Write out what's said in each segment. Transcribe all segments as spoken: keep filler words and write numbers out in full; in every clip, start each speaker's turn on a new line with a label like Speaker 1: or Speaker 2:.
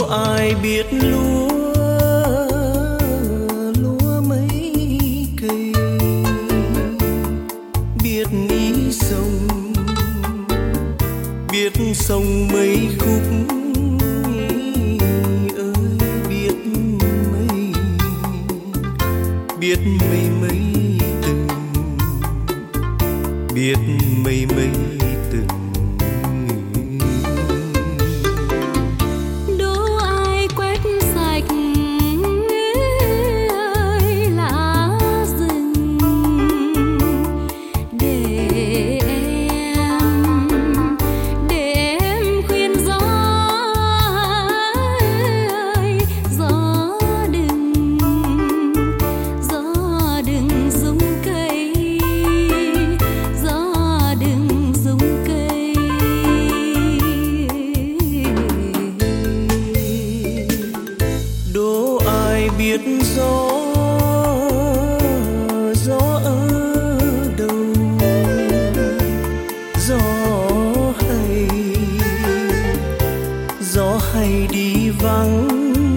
Speaker 1: ai biết lúa lúa mấy cây, biết ý sông biết sông mấy khúc ơi, biết mấy biết mấy mấy từng biết mấy mấy từng. Biết gió gió ở đâu, gió hay gió hay đi vắng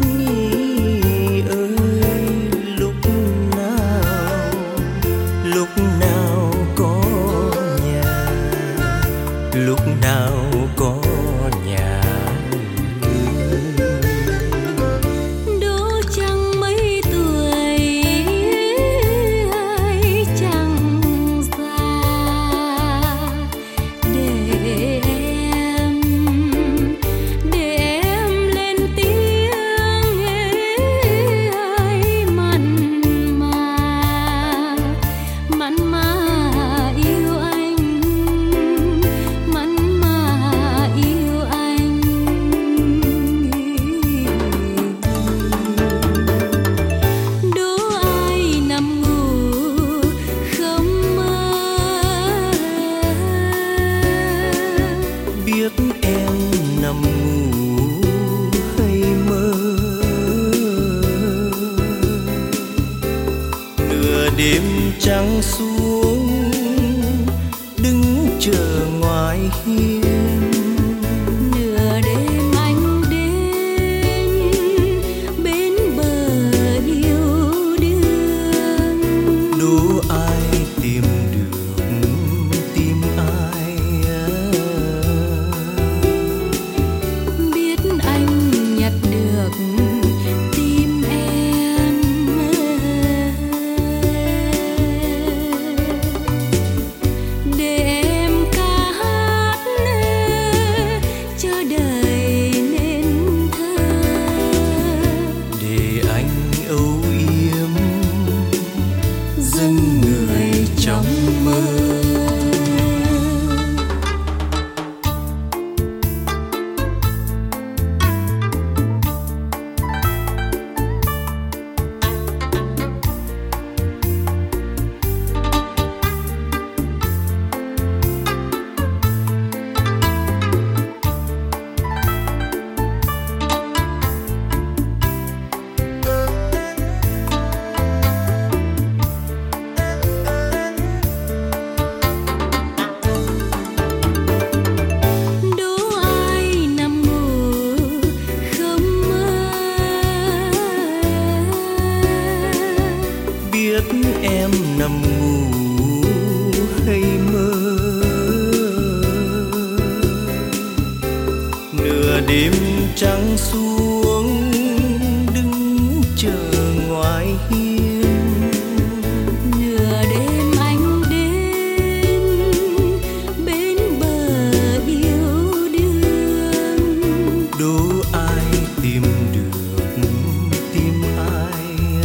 Speaker 1: ơi, lúc nào lúc nào có nhà, lúc nào có nhà. Biết em nằm ngủ hay mơ, nửa đêm trăng xuống đứng chờ ngoài hiên,
Speaker 2: nửa đêm anh đến bên bờ yêu đương.
Speaker 1: đố ai tìm được tìm ai,
Speaker 2: tìm em để em ca hát cho đời nên thơ,
Speaker 1: để anh âu yếm dâng người trong mơ. Biết em nằm ngủ hay mơ, nửa đêm trăng xuống đứng chờ ngoài hiên,
Speaker 2: nửa đêm anh đến bên bờ yêu đương.
Speaker 1: đố ai tìm được tìm ai,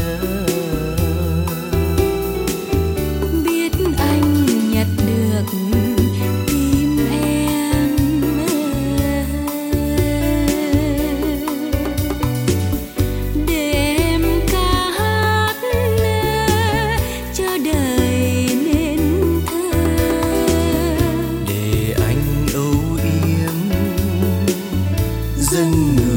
Speaker 2: tìm em để em ca hát cho đời nên thơ,
Speaker 1: để anh âu yếm dâng người